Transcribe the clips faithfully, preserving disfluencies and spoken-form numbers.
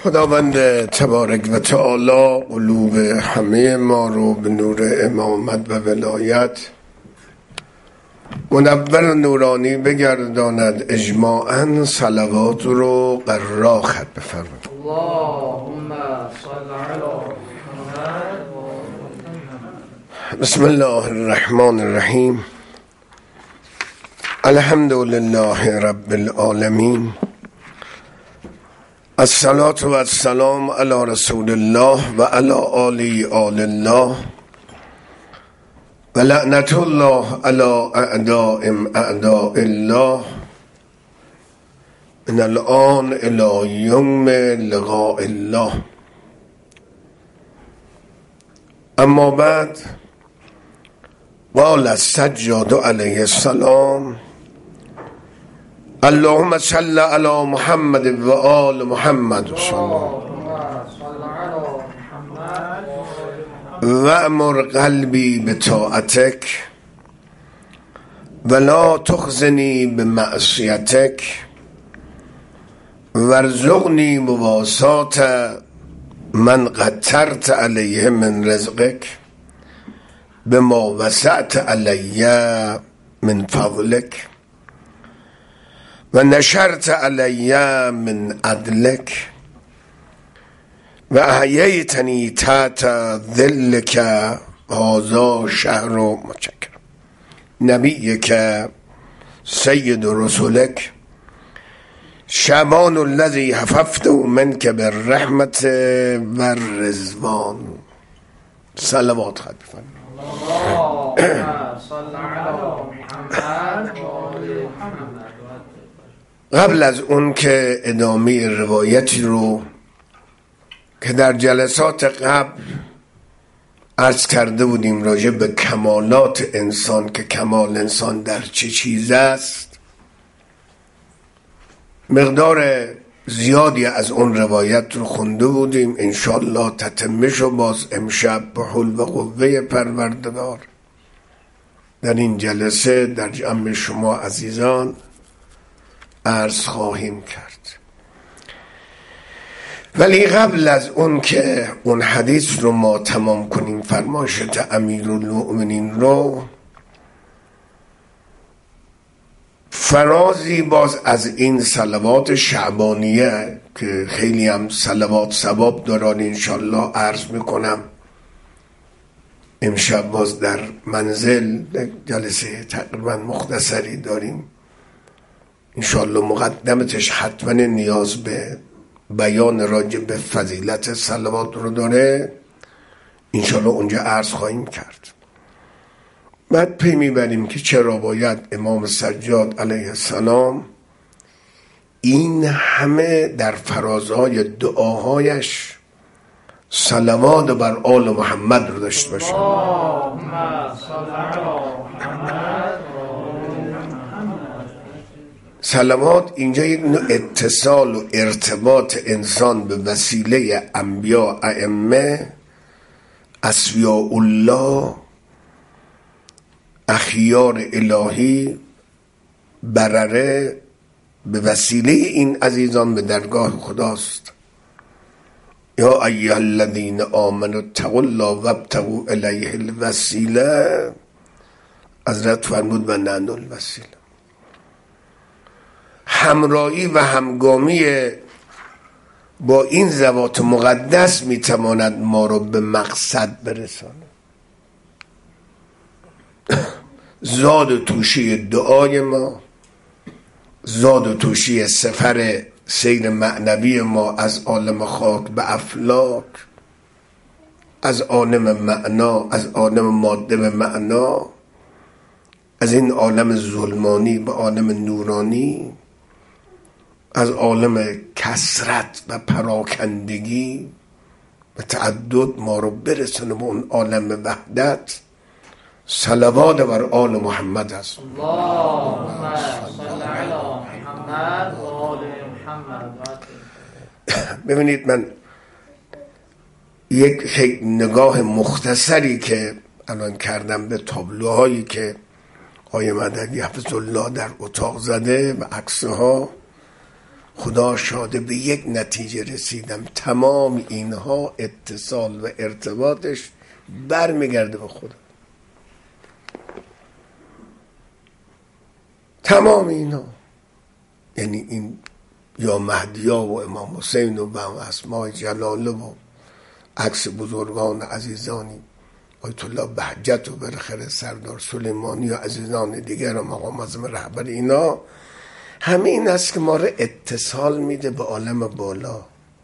خداوند تبارک و تعالی قلوب همه ما رو به نور امامت و ولایت منور و نورانی بگرداند. اجماعاً صلوات رو قرار خط بفرمایید. اللهم صل علی محمد. بسم الله الرحمن الرحیم. الحمد لله رب العالمین. الصلاة و السلام علی رسول الله و علی آله آل الله و لعنت الله علی اعدائهم اعداء الله من الآن الی یوم لقاء الله. اما بعد، قال السجاد علیه السلام: اللهم صل علی محمد و آل محمد و امر قلبی بطاعتک و لا تخزنی بمعصیتک وارزقنی مواسات من قدرت علیه من رزقک بما وسعت علی من فضلک و نشرت علی من عدلک و احییتنی تحت ظلک هذا شهر متشکر نبیک سید رسولک شعبان الذی حففت منک بالرحمت و الرضوان. صلوات خط بفرمایید. اللهم صل علی محمد و آل محمد. قبل از اون که ادامه روایتی رو که در جلسات قبل عرض کرده بودیم راجع به کمالات انسان، که کمال انسان در چه چیز است، مقدار زیادی از اون روایت رو خونده بودیم. انشالله تتمه شو باز امشب به حول و قوه پروردگار در این جلسه در جمع شما عزیزان عرض خواهیم کرد. ولی قبل از اون که اون حدیث رو ما تمام کنیم، فرمایشات امیرالمؤمنین رو، فرازی باز از این صلوات شعبانیه که خیلی هم صلوات ثواب دارن انشالله عرض میکنم. امشب باز در منزل جلسه تقریبا مختصری داریم انشالله. مقدمتش حتما نیاز به بیان راجع به فضیلت صلوات رو داره، انشالله اونجا عرض خواهیم کرد. بعد پی میبریم که چرا باید امام سجاد علیه السلام این همه در فرازهای دعاهایش صلوات بر آل محمد رو داشته باشه. صلوات اینجا یک نوع اتصال و ارتباط انسان به وسیله انبیا، ائمه، اصفیاء الله، اخیار الهی، برره، به وسیله این عزیزان به درگاه خداست. یا ایها الذین آمنوا اتقوا الله وابتغوا الیه الوسیله. حضرت فرمود و نحن الوسیله. همراهی و همگامی با این ذوات مقدس میتواند ما رو به مقصد برساند. زاد و توشی دعای ما، زاد و توشی سفر سیر معنوی ما از عالم خاک به افلاک، از عالم معنا، از عالم ماده به معنا، از این عالم ظلمانی به عالم نورانی، از عالم کثرت و پراکندگی و تعدد ما رو برسونه به اون عالم وحدت. صلوات بر آل محمد هست. اللهم صل علی محمد و آل محمد. ببینید، من یک نگاه مختصری که الان کردم به تابلوهایی که آقای مددی حفظ الله در اتاق زده و عکسها، خدا شاده به یک نتیجه رسیدم، تمام اینها اتصال و ارتباطش برمیگرده به خدا. تمام اینا، یعنی این یا مهدیا و امام حسین و اسماء جلاله و عکس بزرگان عزیزانی آیت الله بهجت و برخر سردار سلیمانی و عزیزان دیگر و مقام اعظم رهبر، اینا همه این است که ما رو اتصال میده به عالم بالا.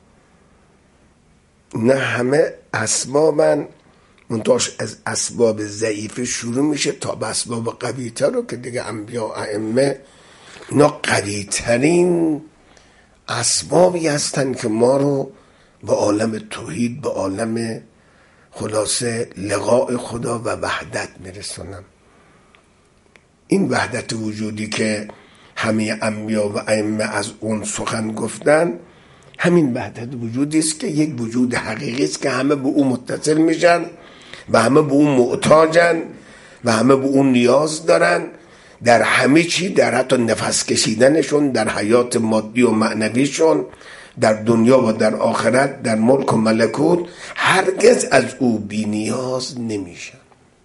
نه همه اسبابن، منتاش از اسباب ضعیف شروع میشه تا به اسباب قوی تر رو که دیگه انبیا ائمه اینا قوی ترین اسبابی هستن که ما رو به عالم توحید، به عالم خلاصه لقاء خدا و وحدت میرسونن. این وحدت وجودی که همه انبیا و ائمه از اون سخن گفتن، همین وحدت وجودی است که یک وجود حقیقی است که همه به اون متصل میشن و همه به اون محتاجن و همه به اون نیاز دارن در همه چی، در حتی نفس کشیدنشون، در حیات مادی و معنویشون، در دنیا و در آخرت، در ملک و ملکوت، هرگز از او بی نیاز نمیشن.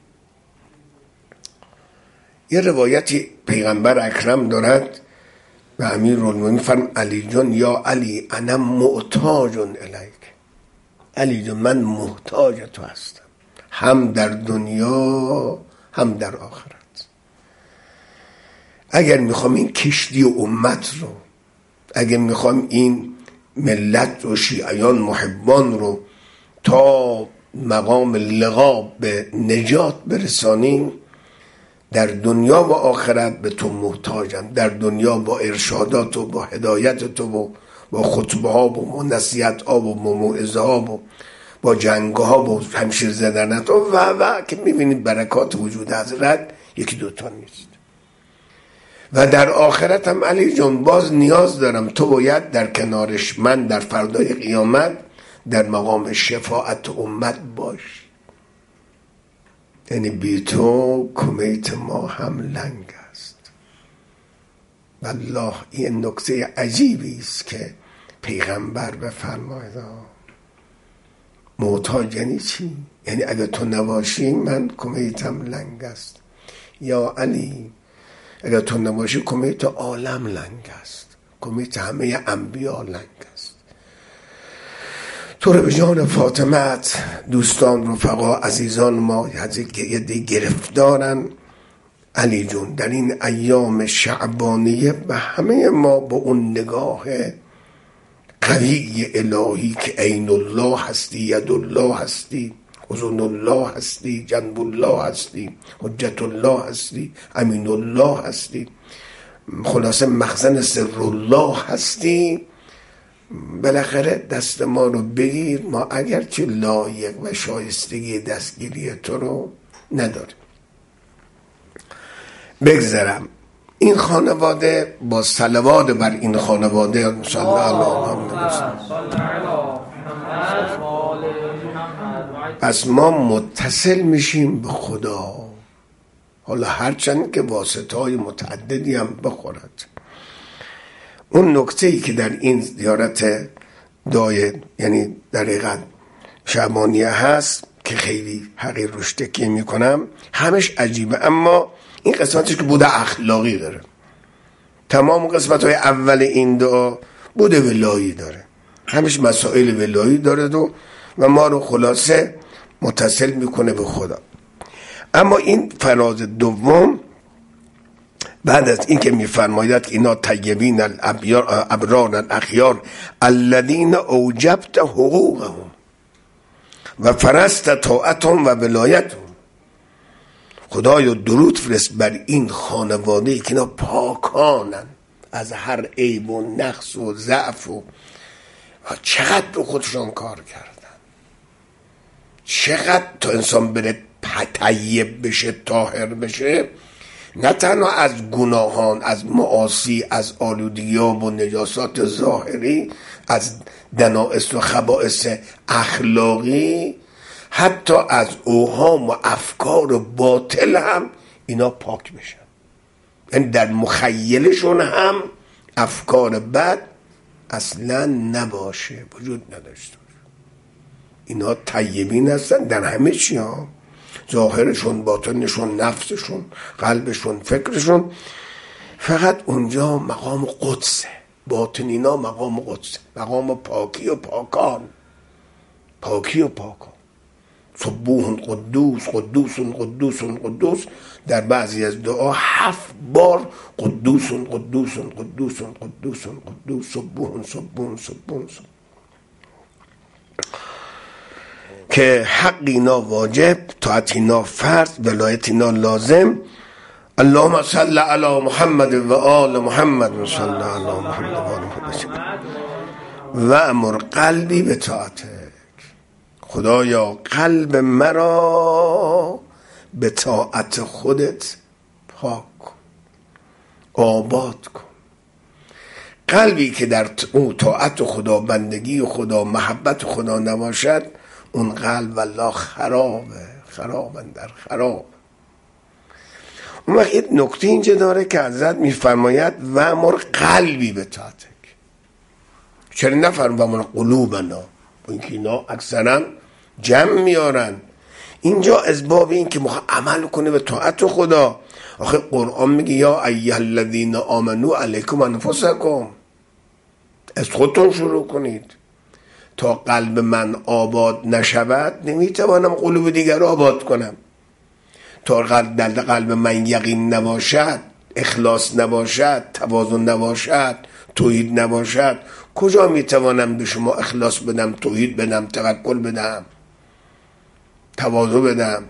یه روایتی پیغمبر اکرم دارد و امیرالمومنین فرم علی جان یا علی انا محتاج الیک، علی جان من محتاج تو هستم، هم در دنیا هم در آخرت. اگر میخوام این کشتی و امت رو، اگر میخوام این ملت و شیعیان محبان رو تا مقام لقا به نجات برسانیم، در دنیا و آخرت به تو محتاجم. در دنیا با ارشادات و با هدایت تو و با خطبه ها و نصیحت ها و موعظه ها و با جنگ ها و همشیر زدنت و و که میبینید برکات وجود حضرت یکی دوتا نیست. و در آخرت هم علی جان باز نیاز دارم، تو باید در کنارش من در فردای قیامت در مقام شفاعت امت باش. یعنی بی تو کمیت ما هم لنگ است. والله این نکته عجیبی است که پیغمبر بفرماید محتاج یعنی چی؟ یعنی اگه تو نباشی من کمیتم لنگ است. یا علی اگر تو نباشی کمیت عالم لنگ است، کمیت همه انبیا لنگ است. تو رو به جان فاطمت، دوستان رفقا عزیزان ما یه دی گرفتارن علی جون در این ایام شعبانیه، به همه ما با اون نگاه قوی الهی که عین الله هستی، ید الله هستی، اذن الله هستی، جنب الله هستی، حجت الله هستی، امین الله هستی، خلاصه مخزن سر الله هستی، بالاخره دست ما رو بگیر. ما اگرچه لایق و شایستگی دستگیری تو رو نداریم. بگذرم این خانواده با صلوات بر این خانواده صلی الله علیه و پس ما متصل میشیم به خدا، حالا هرچند که واسطه های متعددی هم بخورد. اون نکته‌ای که در این زیارت دای یعنی در حقیقت شعبانیه هست که خیلی حقیر روش تکیه میکنم، همش عجیبه، اما این قسمتش که بوده اخلاقی داره. تمام قسمت های اول این دعا بوده ولایی داره، همش مسائل ولایی داره دو و ما رو خلاصه متصل میکنه به خدا. اما این فراز دوم بعد از این که میفرماید که اینا طیبین الابرار الاخیار الذین اوجبت حقوقهم و فرست طاعتهم و ولایتهم، خدایا درود فرست بر این خانواده که اینا پاکانن از هر عیب و نقص و ضعف و چقدر رو خودشان کار کردن، چقدر تا انسان بره طیب بشه، طاهر بشه، نه تنها از گناهان، از معاصی، از آلودگی‌ها و نجاسات ظاهری، از دنائس و خبائث اخلاقی، حتی از اوهام و افکار باطل هم اینا پاک بشن. یعنی در مخیلشون هم افکار بد اصلا نباشه، وجود نداشته باشه. اینا طیبین هستن در همه چی ها، ظاهرشون، باطنشون، نفسشون، قلبشون، فکرشون. فقط اونجا مقام قدسه، باطن اینا مقام قدسه، مقام پاکی و پاکان، پاکی و پاکان. سبوح قدوس قدوس قدوس قدوس، در بعضی از دعا هفت بار قدوس قدوس قدوس قدوس قدوس سبوح سبوح سبوح، که حق اینا واجب، طاعت اینا فرض، ولایت اینا لازم. اللهم صل علی محمد و آل محمد و صل علی محمد و آل محمد و امر قلبی به طاعتک. خدایا قلب مرا به طاعت خودت پاک کن، آباد کن. قلبی که در اون طاعت خدا، بندگی خدا، محبت خدا نباشد، اون قلب والله خرابه، خرابن در خراب. اون وقت این نکته اینجا داره که حضرت میفرماید و امر قلبی به طاعتک. چرا نفرم و امر قلوبنا؟ این که اینا اکثرا جمع میارن اینجا از باب این که مخواه عمل کنه به طاعت خدا. آخه قرآن میگه یا ایها الذین آمنو علیکم انفسکم، از خودتون شروع کنید. تا قلب من آباد نشود نمیتوانم قلوب دیگر آباد کنم. تا قلب در قلب من یقین نباشد، اخلاص نباشد، توازن نباشد، توحید نباشد، کجا میتوانم به شما اخلاص بدم، توحید بدم، توکل بدم، تواضع بدم؟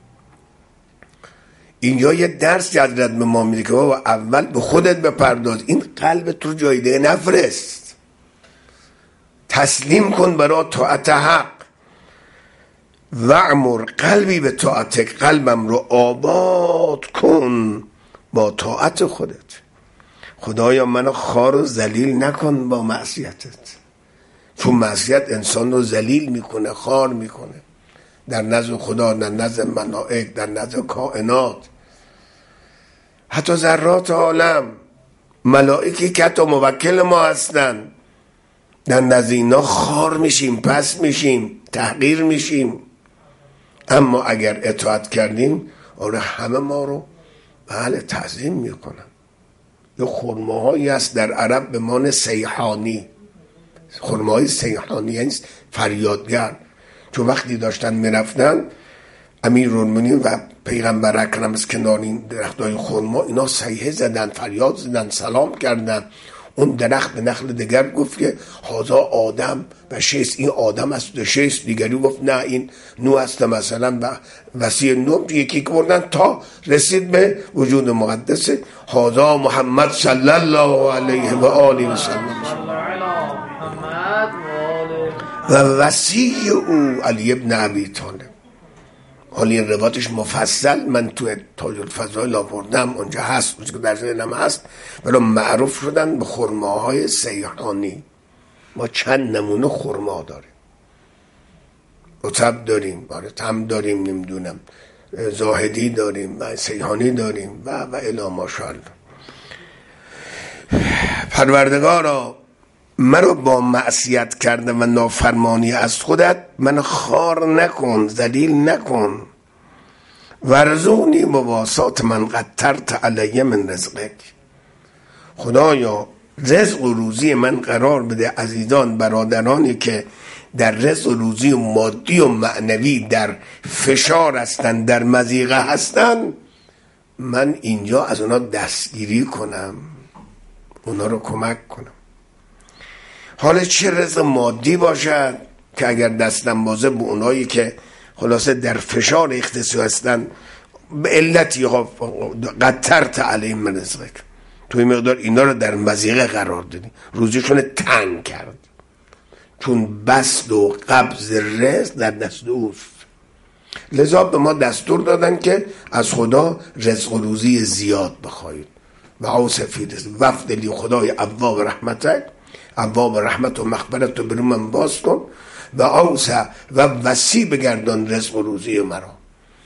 اینجا یه درس حضرت به ما میده که بابا اول به خودت بپرداز، این قلب تو جای دیگه نفرست، تسلیم کن برای طاعت حق. و امر قلبی به طاعتک، قلبم رو آباد کن با طاعت خودت. خدایا منو خار و ذلیل نکن با معصیتت، چون معصیت انسان رو ذلیل میکنه، خار میکنه در نزد خدا، در نزد ملائک، در نزد کائنات. حتی ذرات عالم، ملائکی که حتی موکل ما هستن، در نزد اینا خار میشیم، پس میشیم، تحقیر میشیم. اما اگر اطاعت کردیم، آره همه ما رو بله تعظیم میکنن. یه خرماهایی هست در عرب به معنی سیحانی، خرماهای سیحانی یعنی فریادگر. چون وقتی داشتن میرفتن امیرالمومنین و پیغمبر اکرم از کنار این درختای خرما، اینا صیحه زدن، فریاد زدن، سلام کردن. اون درخت نخل دیگر گفت که هذا آدم و شیست، این آدم است و شیست. دیگری گفت نه این نو است مثلا و وسیع نو. یکی که بردن تا رسید به وجود مقدس هذا محمد صلی الله علیه و آله و سلم و وسیع او علی ابن ابی طالب. حالا این روایتش مفصل من تو تاج الفضائل آوردم، اونجا هست، اونجا که در ذهنم هست. ولی معروف شدن به خرماهای سیحانی. ما چند نمونه خرما داریم، رطب داریم، باره تم داریم، نمیدونم زاهدی داریم و سیحانی داریم و و الی ماشاءالله. پروردگارا مرا با معصیت کرده و نافرمانی از خودت من خار نکن، ذلیل نکن. ورزونی مواسات من قدرت علیه من رزقک. خدایا رزق و روزی من قرار بده عزیزان، برادرانی که در رزق و روزی و مادی و معنوی در فشار هستن، در مضیقه هستن، من اینجا از اونا دستگیری کنم، اونا رو کمک کنم. حالا چه رزق مادی باشد که اگر دستم بازه به اونایی که خلاصه در فشار اقتصادی هستن به علتی قدرت علیهم من رزقک، توی مقدار اینا رو در مضیقه قرار دادی، روزیشون تنگ کرد، چون بسط و قبض رزق در دست اوست. لذا به ما دستور دادن که از خدا رزق و روزی زیاد بخواهید. و اوصفی وفد لی خدای ابواب رحمتک، ابواب رحمت و مغفرت رو برای من باز کن و اوسع و وسیع بگردان رزق و روزی مرا.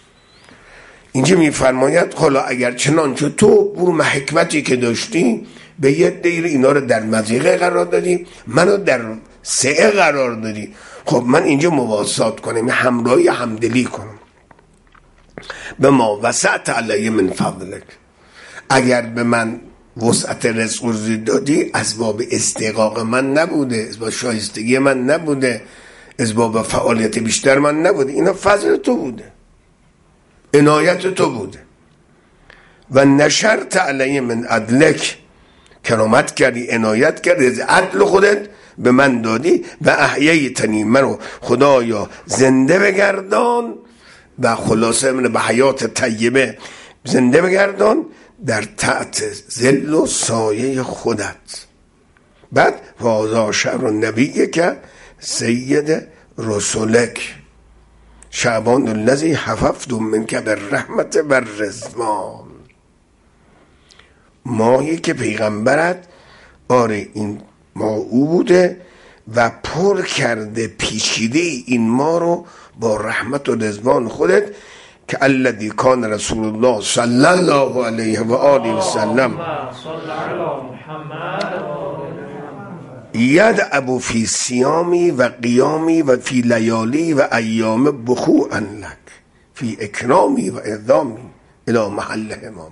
اینجا میفرماید حالا اگر چنانچه تو برو حکمتی که داشتی به یه دیر اینا رو در مضیقه قرار دادی، منو در سعه قرار دادی. خب من اینجا مواسات کنم، همراهی همدلی کنم. به ما وسعت علیه من فضلک، اگر به من وسعت رزق روزی دادی از باب استحقاق من نبوده، از باب شایستگی من نبوده، از باب فعالیت بیشتر من نبوده، اینا فضل تو بوده، عنایت تو بوده. و نشرت علیه من عدلک، کرامت کردی، عنایت کردی، از عدل خودت به من دادی. و احییتنی، منو خدایا زنده بگردان، و خلاصه من به حیات طیبه زنده بگردان در تحت ظل و سایه خودت. بعد واذا شهر النبی که سید رسولک شعبان الذی حففت منک بالرحمت والرضوان، ماهی که پیغمبرت آره این ما او بوده و پر کرده پیچیده این ما رو با رحمت و رضوان خودت، که الذی کان رسول الله صلی الله علیه و آله و سلم یدعب فی صیامی و قیامی و فی لیالی و ایام بخوعا لک فی اکرامی و اعظامی الی محل امام،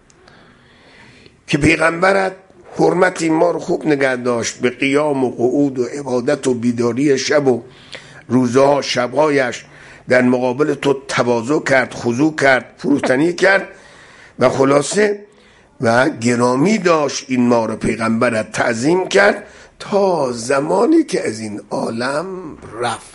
که پیغمبرت حرمت این ما رو خوب نگه داشت به قیام و قعود و عبادت و بیداری شب و روزها شبهایش، در مقابل تو تواضع کرد، خضوع کرد، فروتنی کرد و خلاصه و گرامی داشت این ما رو پیغمبرت تعظیم کرد تا زمانی که از این عالم رفت،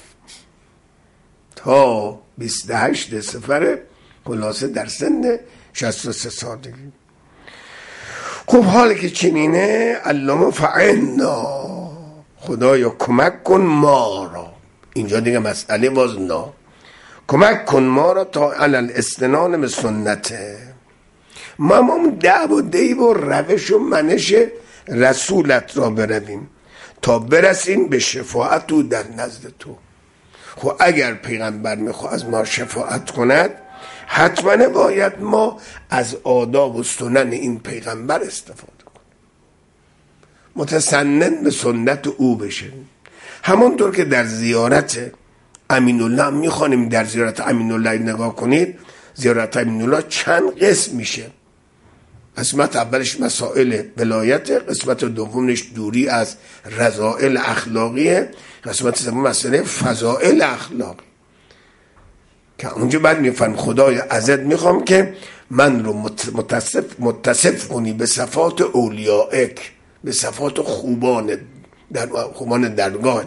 تا بیست و هشت سفر خلاصه در سن شصت و سه سالگی. خب حالی که چنینه، اللهم فعنا، خدایا کمک کن ما را، اینجا دیگه مسئله باز نا، کمک کن ما را تا علل استنان به سنته، ما هم دعب و دیب و روش و منش رسولت را برویم تا برسیم به شفاعت او در نزد تو. خب اگر پیغمبر میخواد از ما شفاعت کند، حتما باید ما از آداب و سنن این پیغمبر استفاده کنیم، متسنن به سنت او بشه. همونطور که در زیارت امین الله میخوانیم، در زیارت امین الله نگاه کنید، زیارت امین الله چند قسم میشه. قسمت اولش مسائل ولایت، قسمت دومش دوری از رذائل اخلاقیه، قسمت سوم مسئله فضائل اخلاقی، که اونجا بعد میفهم خدای ازت میخوام که من رو متصف, متصف کنی به صفات اولیائک، به صفات خوبان در خوبان درگاه.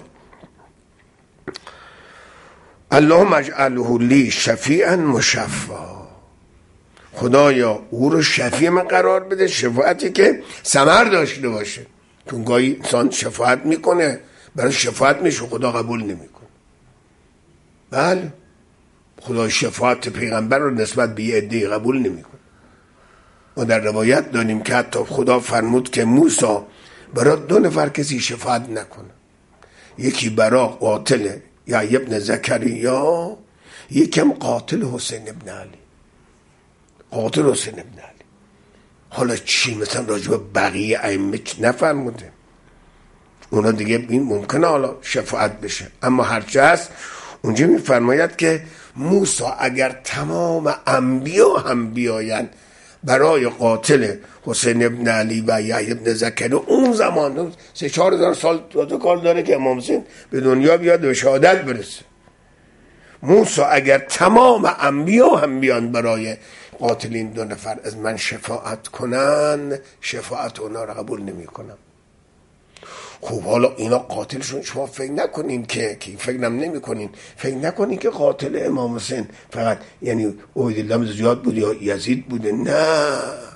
اللهم اجعله لی شفیعا مشفعا، خدایا او رو شفیع من قرار بده، شفاعتی که ثمر داشته باشه. چون گاهی انسان شفاعت میکنه، برای شفاعت میشه خدا قبول نمیکنه. بله، خدا شفاعت پیغمبر رو نسبت به یه عده قبول نمیکنه. ما در روایت داریم که حتی خدا فرمود که موسی برای دو نفر کسی شفاعت نکنه، یکی برای قاتل یا ابن زکریا، یکم قاتل حسین ابن علی، قاتل حسین ابن علی. حالا چی مثلا راجب بقیه ائمه نفرموده؟ اونا دیگه این ممکنه حالا شفاعت بشه، اما هرچه هست اونجا میفرماید که موسی اگر تمام انبیا هم بیاین برای قاتل حسین ابن علی و یحیی ابن زکریا، اون زمان سه چهار هزار سال تازه کار داره که امام حسین به دنیا بیاد و شهادت برسه. موسی اگر تمام انبیا هم بیان برای قاتل این دو نفر از من شفاعت کنن، شفاعت اونا رو قبول نمی کنم. خب حالا اینا قاتلشون شما فکر نکنین که که فکر نم نمی کنین فکر نکنین که قاتل امام حسین فقط یعنی عبیدالله زیاد بود یا یزید بوده، نه،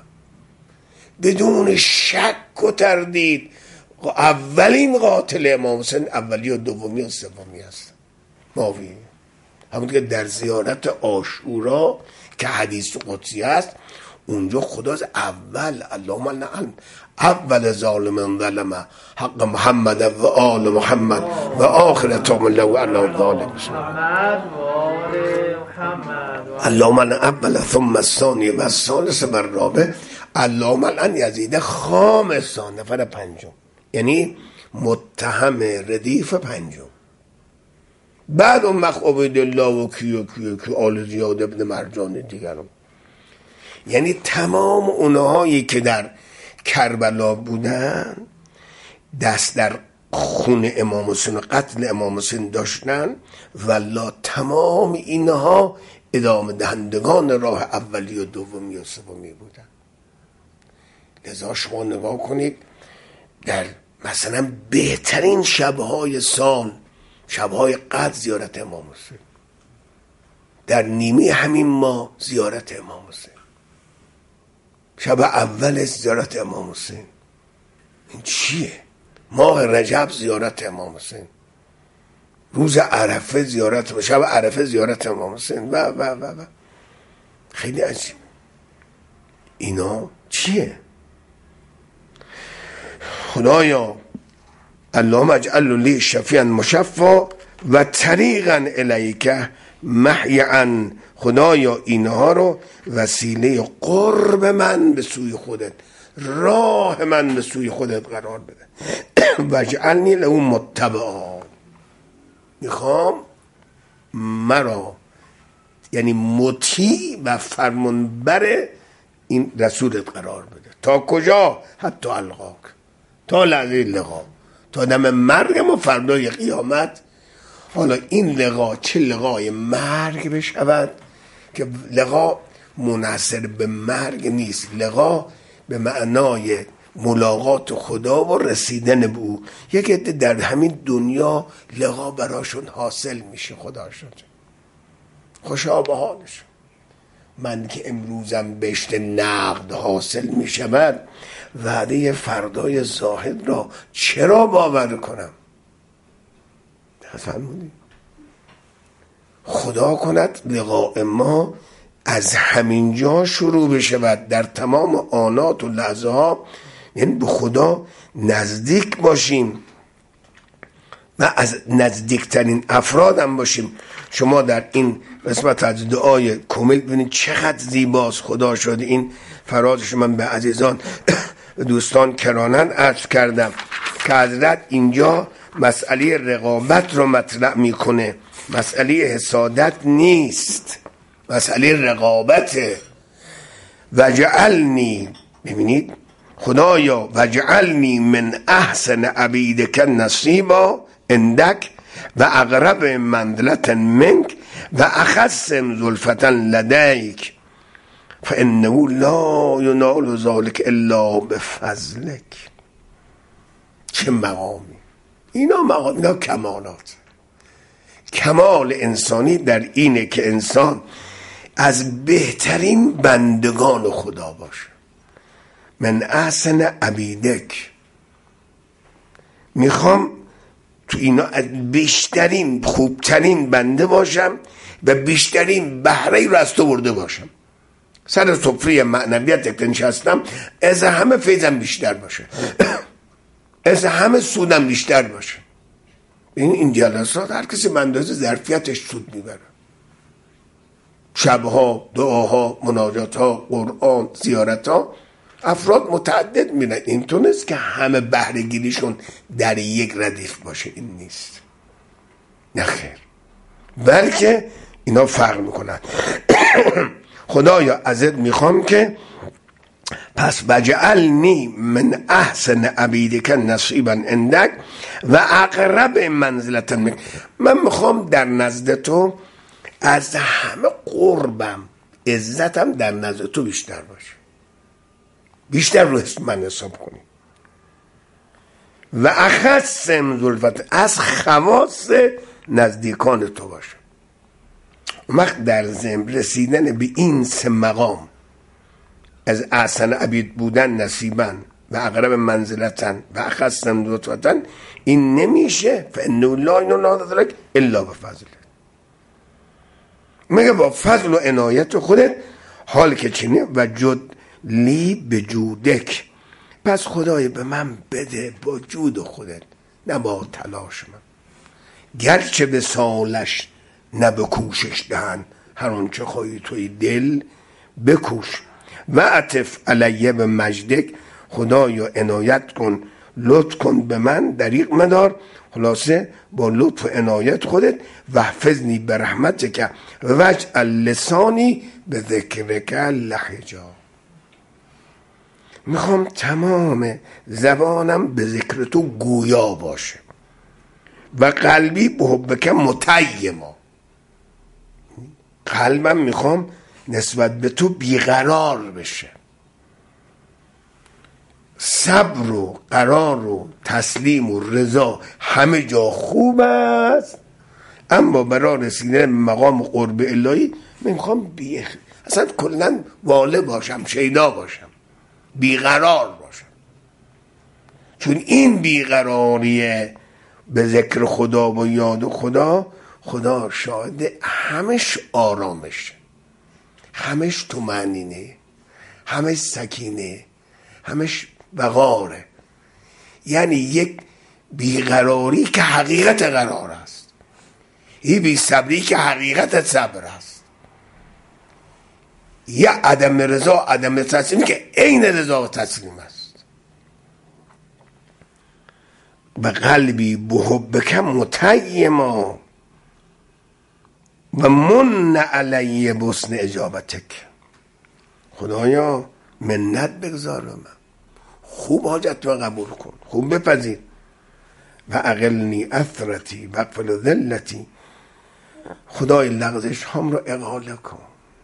بدون شک و تردید اولین قاتل امام حسین اولی و دومی و سومی هست. ماوی همون که در زیارت عاشورا که حدیث قدسی هست، اونجا خدا از اول اللهم لعن اول ظالم ظلم حق محمد و آل محمد و آخر تام الله و الله ظالم اللهم لعن اول ثم الثاني و الثالث و الرابع علامه الان یزید خامسان نفر پنجم، یعنی متهم ردیف پنجم. بعد اون مخ عبیدالله و کیو کیو کیو آل زیاد ابن مرجان دیگرم، یعنی تمام اونهایی که در کربلا بودن دست در خون امام حسین و قتل امام حسین داشتن، والله تمام اینها ادامه دهندگان راه اولی و دومی و سومی بودن. لذا شما نگاه کنید در مثلا بهترین شبهای سال، شبهای قدر زیارت امام حسین، در نیمه همین ماه زیارت امام حسین، شب اول زیارت امام حسین. این چیه؟ ماه رجب زیارت امام حسین، روز عرفه زیارت، شب عرفه زیارت امام حسین و و و و خیلی عجیب. اینا چیه؟ خدایا اللهم اجعل لی شفیعا مشفا و طریقا الیک محیعا، خدایا اینها رو وسیله قرب من به سوی خودت، راه من به سوی خودت قرار بده. و اجعلنی له متبعا، میخوام مرا یعنی مطیع و فرمانبر این رسولت قرار بده. تا کجا؟ حتی القاک، تا لحظه لقا، تا دم مرگم و فردای قیامت. حالا این لقا چه لقای مرگ بشود که لقا منحصر به مرگ نیست، لقا به معنای ملاقات خدا و رسیدن به او. یک عده در همین دنیا لقا براشون حاصل میشه، خدا شد خوشا به حالشون. من که امروزم بهشت نقد حاصل میشود، وعده فردای زاهد را چرا باور کنم؟ فرمودی خدا کند لقاء ما از همین جا شروع بشود، در تمام آنات و لحظه ها، یعنی به خدا نزدیک باشیم و از نزدیکترین افراد هم باشیم. شما در این قسمت از دعای کامل ببینید چقدر زیباست. خدا شده این فرازش من به عزیزان و دوستان کرانن عرض کردم که حضرت اینجا مسئله رقابت رو مطرح میکنه، مسئله حسادت نیست، مسئله رقابته. وجعلنی، ببینید خدایا وجعلنی من احسن عبیدک نصیبا عندک و اقرب منزلة منک و اخصم زلفة لدیک فانه لا ینال ذلک الا بفضلک. چه مقامی اینا، مقام اینا کمالات. کمال انسانی در اینه که انسان از بهترین بندگان خدا باشه. من احسن عبیدک، میخوام تو اینا از بیشترین خوبترین بنده باشم و بیشترین بهره رو از تو برده باشم. سر سفره معنویت که نشستم از همه فیضم بیشتر باشه، از همه سودم بیشتر باشه. این این جلسات هر کسی به اندازه ظرفیتش سود میبره. شبها، دعاها، مناجاتها، قرآن، زیارتها، افراد متعدد میرن. این تو نیست که همه بهره گیریشون در یک ردیف باشه، این نیست، نه خیر، بلکه اینا فرق میکنن. خدایا ازت میخوام که پس وجعلنی من احسن عبیدک نصیبا عندک و اقرب منزلة منک، من میخوام در نزد تو از همه قربم، عزتم در نزد تو بیشتر باشه، بیشتر رو من حساب کنی. و اخصم زلفت، از خواص نزدیکان تو باشه. وقت در ضمن رسیدن به این سه مقام، از احسن عبید بودن نصیبا و اقرب منزلتن و اخصم زلفتن، این نمیشه. فانه لا ینال ذلک الا بفضل، مگه با فضل و عنایت خودت. حال که چینه و جد لی به جودک، پس خدای به من بده با جود خودت، نه با تلاش من. گرچه به سالش نه به کوشش دهن، هر آنچه خواهی توی دل بکوش. و عطف علیه به مجدک، خدایا عنایت کن لطف کن به من دریغ مدار، خلاصه با لطف و عنایت خودت، و حفظنی به رحمتک وجعل لسانی به ذکرک لهجا. میخوام تمام زبانم به ذکر تو گویا باشه و قلبی به حبک متیما، قلبم میخوام نسبت به تو بیقرار بشه. صبر و قرار و تسلیم و رضا همه جا خوب است، اما برای رسیدن مقام قرب الهی میخوام بی اصلا کلا واله باشم، شیدا باشم، بیقرار باشم. چون این بیقراریه به ذکر خدا و یاد خدا، خدا شاهد همش آرامش، همش طمأنینه، همش سکینه، همش وقاره. یعنی یک بیقراری که حقیقت قرار است، یه بی صبری که حقیقت صبر است، یه عدم رضا عدم تسلیم که عین رضا و تسلیم است. و قلبی بحبک متیما و من علی بحسن اجابتک، خدایا منت بگذار من، خوب حاجت رو قبول کن، خوب بپذیر. و اقلنی اثرتی و اقفل ذلتی، خدای لغزش هم رو اقاله کن،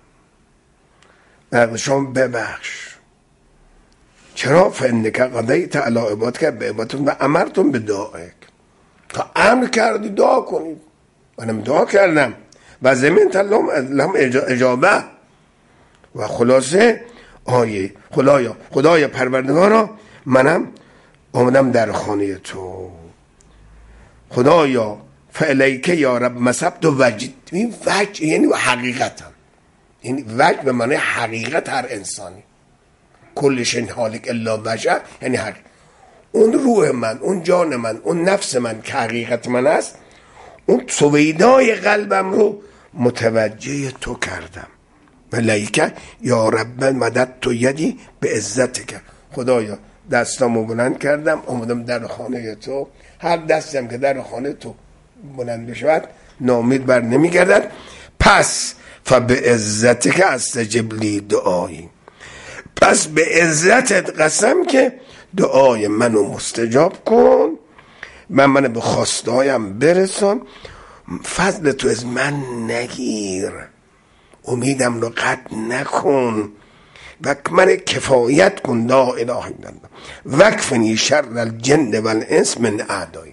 لغزش هم ببخش. چرا؟ فانک قضیت علی عبادک به عبادتون و امرتون به دعایک، تا امر کردی دعا کنید، منم دعا کردم و زمین لهم اجابه. و خلاصه آیه خدایا خدای پروردگارا منم آمدم در خانه تو، خدایا فالیک یا رب مسبت و وجد. این وجد یعنی حقیقت هم، یعنی وجد به معنی حقیقت هر انسانی، کل شین حالک الا وجه، یعنی هر اون روح من، اون جان من، اون نفس من که حقیقت من است، اون سویدای قلبم رو متوجه تو کردم. ملائکه یا رب مدد تو یدی به عزتک، خدایا دستامو بلند کردم اومدم در خانه تو، هر دستم که در خانه تو بلند بشود نامید بر نمیگردد. پس فبه عزتک استجب لی دعایی، پس به عزتت قسم که دعای منو مستجاب کن و من به خواستهایم برسان. فضل تو از من نگیر، امیدم رو قطع نکن و من کفایت کن، لا اله الا الله وکفنی شر الجن والانس من اعدایی.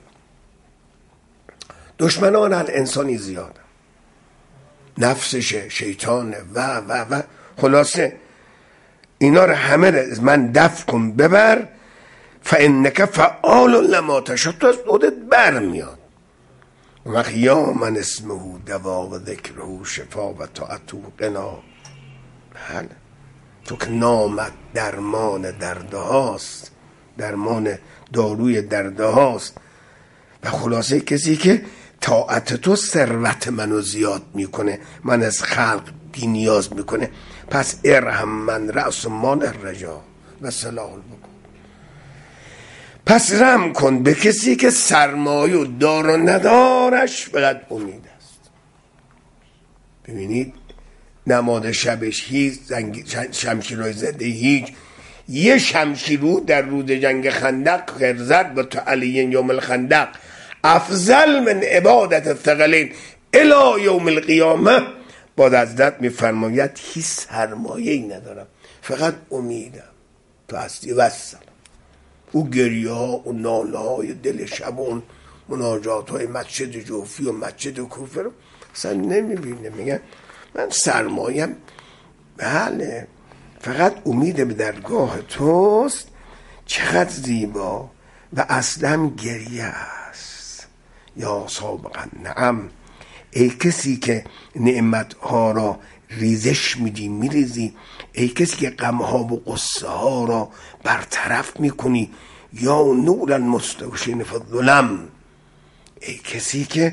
دشمنان الانسانی زیاده، نفسشه، شیطانه و و و خلاصه اینا رو همه رو از من دفع کن ببر. فانک فعال لما تشاء، تو از خودت بر میاد. و یا من اسمه دوا و ذکره شفا و طاعته قنا. بله تو که نامت درمان درده هاست، درمان داروی درده هاست. و خلاصه کسی که طاعت تو ثروت منو زیاد میکنه، من از خلق بی نیاز میکنه. پس ارحم من رأس مال الرجا و صلاح البکور، پس رحم کن به کسی که سرمایه و دار و ندارش فقط امید است. ببینید نماد شبش هیچ شمشیرهای زده، هیچ یه شمشیرو در رود جنگ خندق خرزد و تو علی یوم الخندق افضل من عبادت الثقلین الی یوم القیامه. بعد حضرت میفرماید هیچ سرمایه‌ای ندارم، فقط امیدم تو هستی و السلام. او گریه ها و ناله های دل شبون، مناجات های مسجد جوفی و مسجد کوفه رو اصلا نمیبینه. میگن من سرمایم بله فقط امید به درگاه توست. چقدر زیبا و اصلا گریه است. یا سابقا نعم، ای کسی که نعمت ها را ریزش میدی میریزی، ای کسی که غم ها و قصه ها را برطرف میکنی، یا نور المستوشین فی الظلم، ای کسی که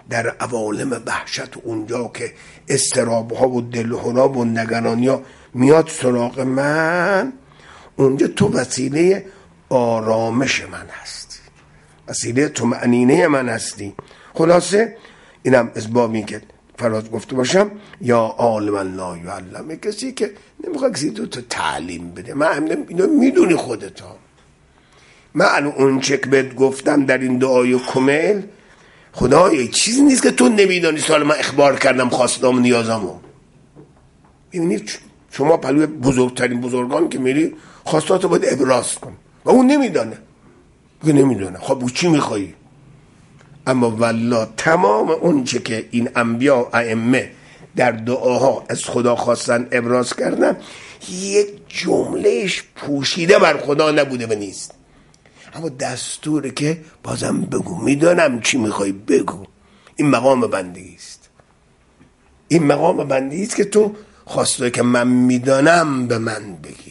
در عوالم وحشت اونجا که استراب ها و دلهراب و نگرانی ها میاد سراغ من، اونجا تو وسیله آرامش من هستی، وسیله طمأنینه من هستی. خلاصه اینم اسبابی که فراز گفته باشم، یا عالما لا یعلم، کسی که نمیخواد کسی تو تو تعلیم بده. من اینو میدونی خودت ها. من اون چک بهت گفتم در این دعای کمیل، خدای چیزی نیست که تو نمیدانی، سال من اخبار کردم خواستم و نیازمو. ببینید شما پلوی بزرگترین بزرگان که میری خواستاتو باید ابراز کن و اون نمیدانه، اون نمیدانه. خب او چی میخوایی؟ اما والله تمام اون چه که این انبیا و ائمه در دعاها از خدا خواستن ابراز کردن، یک جملهش پوشیده بر خدا نبوده و نیست، اما دستوره که بازم بگو، میدانم چی میخوای بگو. این مقام بندگی است، این مقام بندگی است که تو خواسته که من میدانم به من بگی.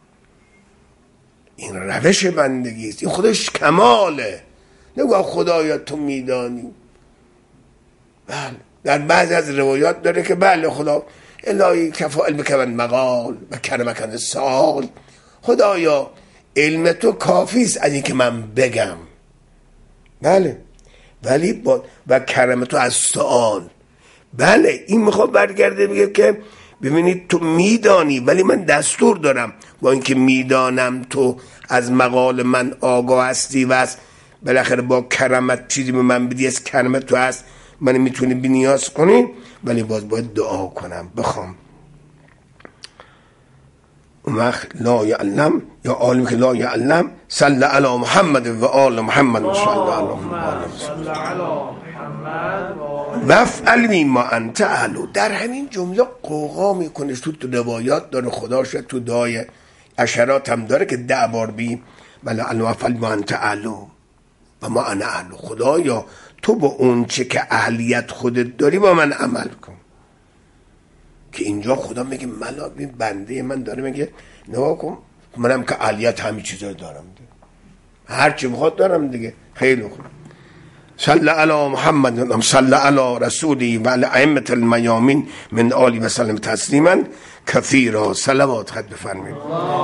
این روش بندگی است، این خودش کماله. نگو خدایا تو میدانی. بله در بعضی از روایات داره که بله خدا الهی کفا علم کمن مقال و کرمکن سال، خدایا علم تو کافی است از این که من بگم. بله ولی با و کرم تو از سوال. بله این میخواد برگرده بگه که ببینید تو میدانی ولی من دستور دارم، با اینکه میدانم تو از مقال من آگاه هستی و از بالاخره با کرمت چیزی به من بدی، از کرمت تو هست من میتونی بی نیاز کنی، ولی باز باید دعا کنم بخوام. اون وقت لا یعلم، یا عالم که لا یعلم، صلی علی محمد و آل محمد و صلی علی محمد وفعل میما انت اهلو. در همین جمله قوقا میکنه. تو تو روایات داره، خدا شد تو دعای اشرات هم داره که ده بار بی ولی وفعل میما انت اهلو و ما انا اهلو. خدایا تو با اون چه که اهلیت خودت داری با من عمل کن. که اینجا خدا میگه ملا این بنده من داره میگه نگاه کن منم که اهلیت همین چیزا دارم دیگه، هر چی بخواد دارم دیگه. خیلی خوب. صلی علی محمد صلی علی رسولی و علی ائمه المیامین من آلی و سلم تسلیما کثیرا. صلوات خط بفرمایید.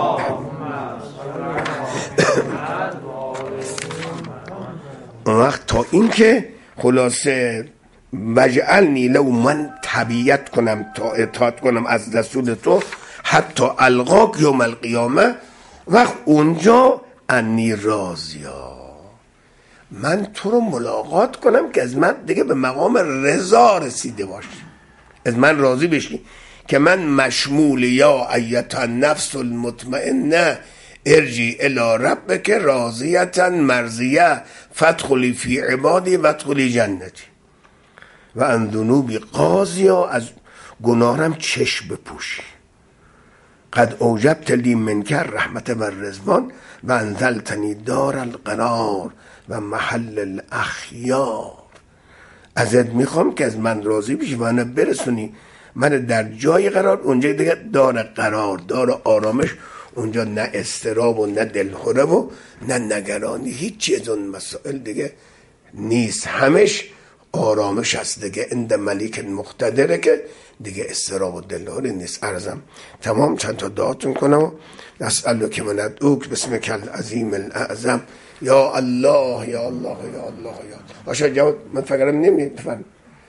اون وقت تا این که خلاصه وجعلنی لو من طبیعت کنم تا اطاعت کنم از رسول تو حتی القاک یوم القیامه، وقت اونجا انی راضیا، من تو رو ملاقات کنم که از من دیگه به مقام رضا رسیده باشی، از من راضی بشی که من مشمول یا ایتا نفس المطمئنه ارجی الی ربک راضیتا مرضیه فادخلی فی عبادی وادخلی جنتی و ان ذنوبی قاضیا، از گناهرم چشم بپوشی. قد اوجبت لی منک رحمت و رضوان و انزلتنی دار القرار و محل الاخیار. ازت میخوام که از من راضی بشی و منو برسونی من در جای قرار، اونجا دیگه دار قرار، دار آرامش، اونجا نه استراب و نه دلخوره و نه نگرانی، هیچی از اون مسائل دیگه نیست، همش آرامش هست دیگه. عند ملیک مقتدره که دیگه استراب و دلخوری نیست. عرضم تمام. چند تا دعاتون کنم. نسألک که من ادعوک بسمک العظیم الاعظم یا الله یا الله یا الله یا باشه جواد من فکرم نمیفهم.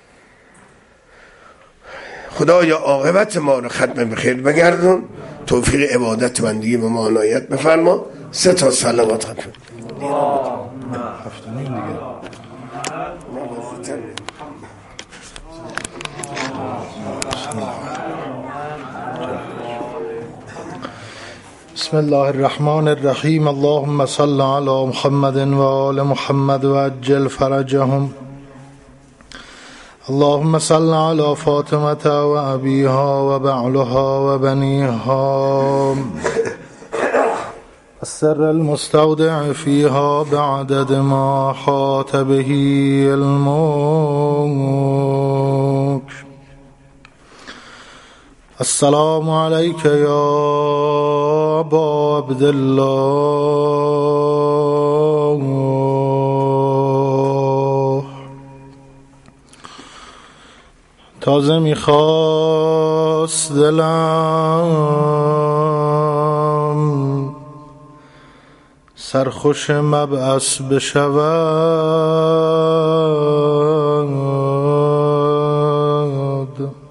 خدایا عاقبت ما رو ختم بخیر بگردون، توفیق عبادت بندگی به ما عنایت بفرما. سه تا صلوات ختم. هفتونیم دیگه. بسم الله الرحمن الرحیم. اللهم صل علی محمد و آل محمد و عجل فرجهم. اللهم صل علی فاطمة و ابیها و بعلها و بنیها السر المستودع فيها بعدد ما حاط به علمك. السلام عليك يا أبا عبد الله. تازه میخواست دلم سرخوش مبعث بشود،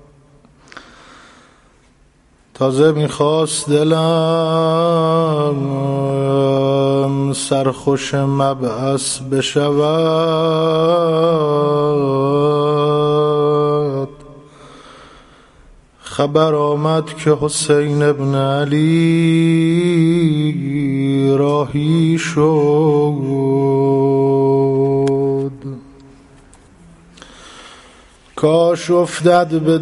تازه میخواست دلم سرخوش مبعث بشود. خبر آمد که حسین ابن علی راهی شد. کاش افتد به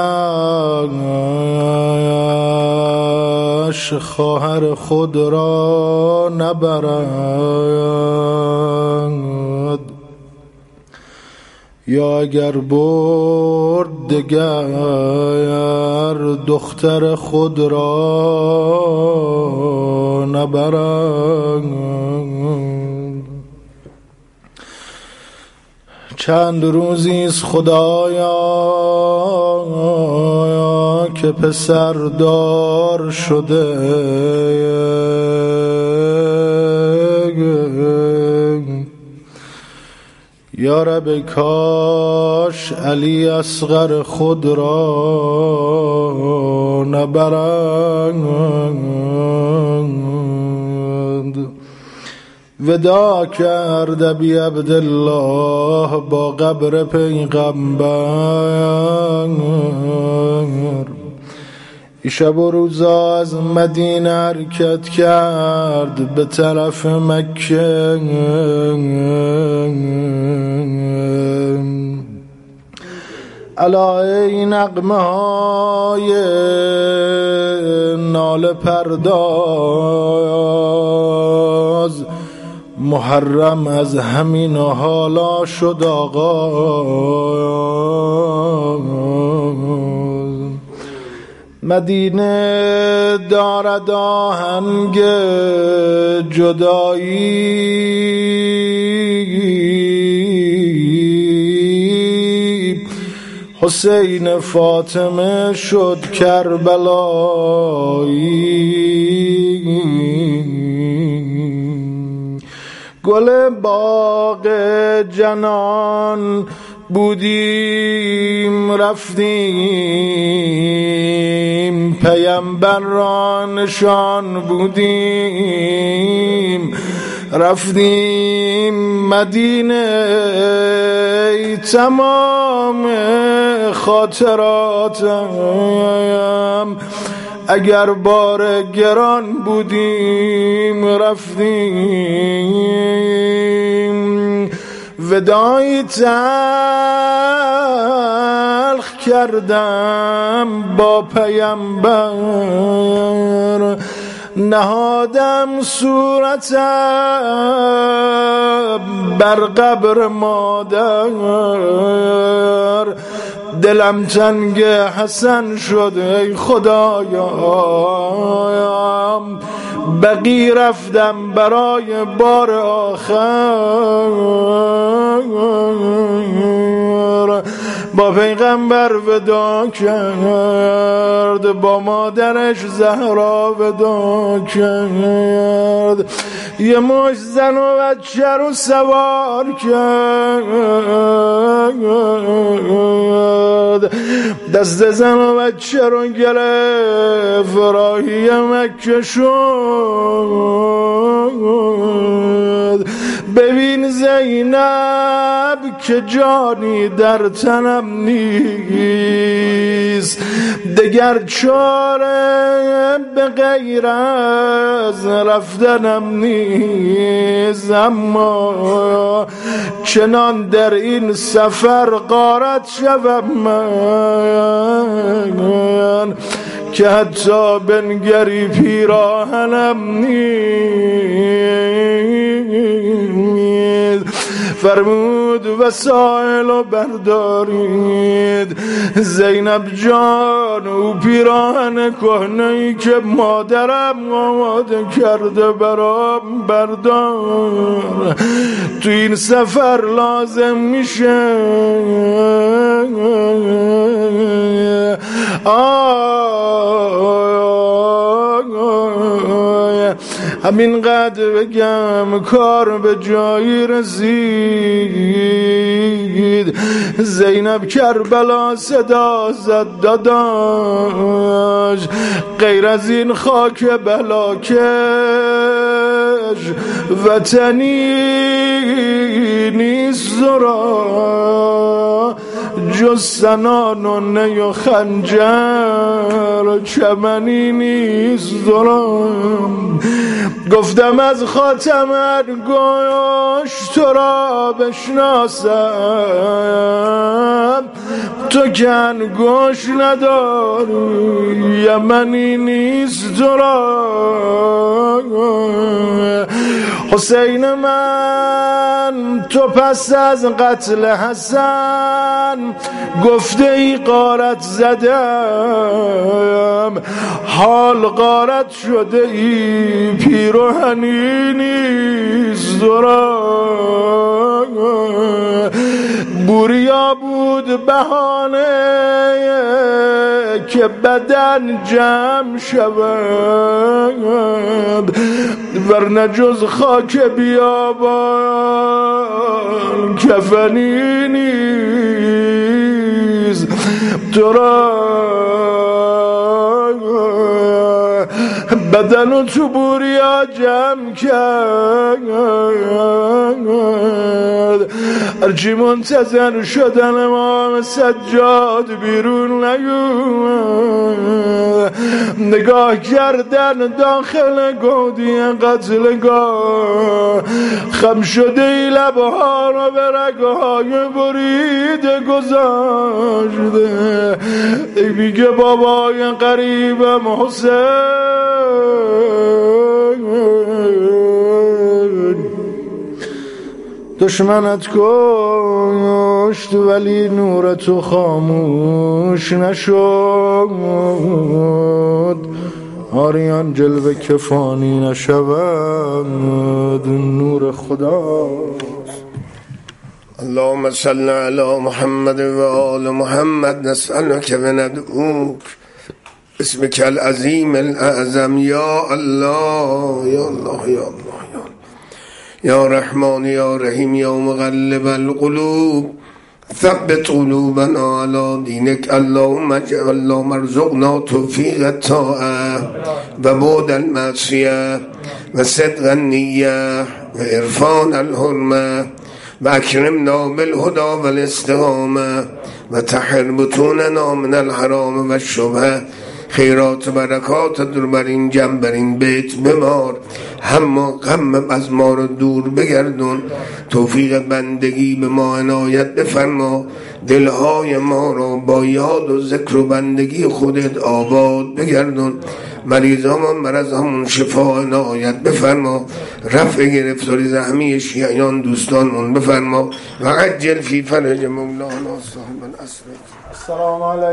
دلش خواهر خود را نبرد، یا اگر برد دگر دختر خود را نبرد. چند روزیست خدایا که پسر دار شده، یا رب کاش علی اصغر خود را نبرند. ودا کرد بی عبدالله با قبر پیغمبر. شب و روزا از مدینه حرکت کرد به طرف مکه. الا ای نغمه های ناله پرداز، محرم از همین حالا شد آغاز. مدینه دارد آهنگ جدایی، حسین فاطمه شد کربلایی. گل باغ جنان بودیم رفتیم، پیمبر را نشان بودیم رفتیم مدینه. تمام خاطراتم اگر بار گران بودیم رفتیم. وداعی تلخ کردم با پیمبر، نهادم صورتم بر قبر مادر. دلم تنگ حسن شد ای خدایا، بقی رفتم برای بار آخر. با پیغمبر ودا کرد، با مادرش زهرا ودا کرد. یه مش زن و بچه رو سوار کرد، دست زن و بچه رو گرفت راهی مکه شد. ببین زینب که جانی در تنم نیست، دگر چاره به غیر از رفتنم نیست. اما چنان در این سفر غارت شوم من که حتی بنگری پیراهنم نیست. فرمود وسایل و بردارید. زینب جان و پیراهن کهنه‌ای که مادرم آماده کرده برام بردار، تو این سفر لازم میشه. همین قدر بگم کار به جایی رسید. زینب کربلا صدا زد داداش، غیر از این خاک بلاکش وطنی نیست زرا، جز سنان و نی و خنجر چمنی نیست زرا. گفتم از خاتمت گوش تو را بشناسم، تو کن گوش نداری یمنی نیست تو را. حسین من تو پس از قتل حسن گفته ای غارت زدم، حال غارت شده ای پیراهنی نیست را. بوریا بود بهانه که بدن جمع شود، ورنه جز خاک بیابان کفنی نیست تو را. بدن و تو بوریا جمع کرد، هرچی منتظر شدن امام سجاد بیرون نیومد. نگاه کردن داخل گودی قتلگاه، خم شده ای لبها رو به رگهای بریده گذاشته. ای میگه بابای قریبم حسین، دشمنت کشت ولی نور تو خاموش نشد. آریان جلوه که فانی نشود نور خدا. اللهم صل علی محمد و آل محمد. نسألك وندعوك اسمك العظیم الاعظم یا الله یا الله یا الله یا رحمان یا رحیم یا مقلب القلوب ثبت قلوبنا على دینک. اللهم اللهم ارزقنا توفیق الطاعه و بعد المعصیه و صدق النیه و عرفان الحرمه و اکرمنا بالهدى والاستقامه و طهر بطوننا من الحرام و الشبهه. خیرات و برکات در بر این جمع بر این بیت ببار، هم و غم از ما رو دور بگردون، توفیق بندگی به ما عنایت بفرما، دلهای ما رو با یاد و ذکر و بندگی خودت آباد بگردون، مریضامون مرض همون شفا عنایت بفرما، رفع گرفتاری زحمی شیعیان دوستانمون بفرما و عجل فی فرج مولانا صاحب العصر. السلام علیکم.